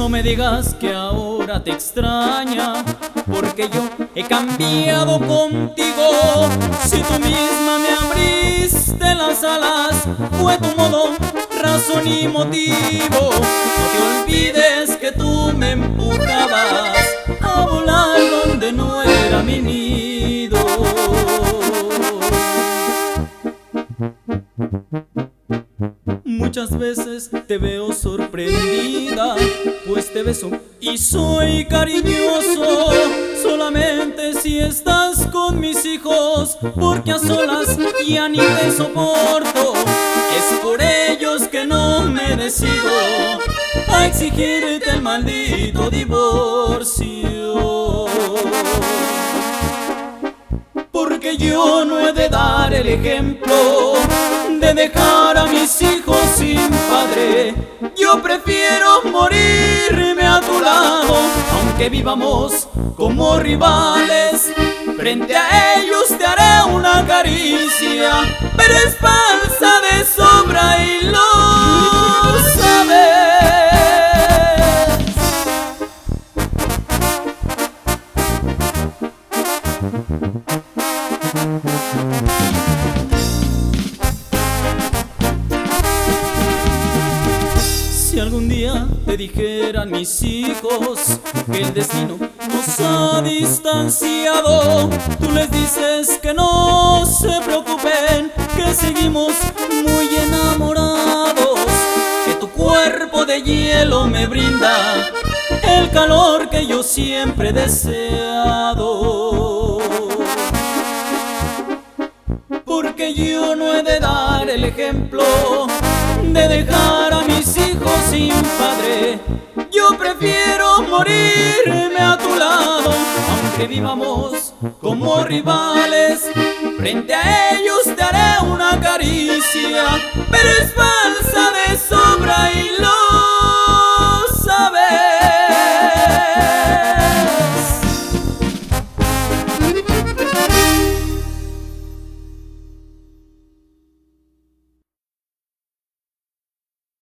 No me digas que ahora te extraña, porque yo he cambiado contigo. Si tú misma me abriste las alas, fue tu modo, razón y motivo. No te olvides que tú me empujabas a volar donde no era mi nido. Muchas veces te veo sorprendida, pues te beso y soy cariñoso. Solamente si estás con mis hijos, porque a solas ya ni te soporto. Es por ellos que no me decido a exigirte el maldito divorcio. Porque yo no he de dar el ejemplo de dejar a mis hijos sin padre. Yo prefiero morirme a tu lado, aunque vivamos como rivales. Frente a ellos te haré una caricia, pero es falsa de sobra y lo sabes. Si algún día te dijeran mis hijos que el destino nos ha distanciado, tú les dices que no se preocupen, que seguimos muy enamorados, que tu cuerpo de hielo me brinda el calor que yo siempre he deseado. Porque yo no he de dar el ejemplo de dejar a mis hijos sin padre. Yo prefiero morirme a tu lado, aunque vivamos como rivales. Frente a ellos te haré una caricia, pero es falsa de sobra y lo sabes.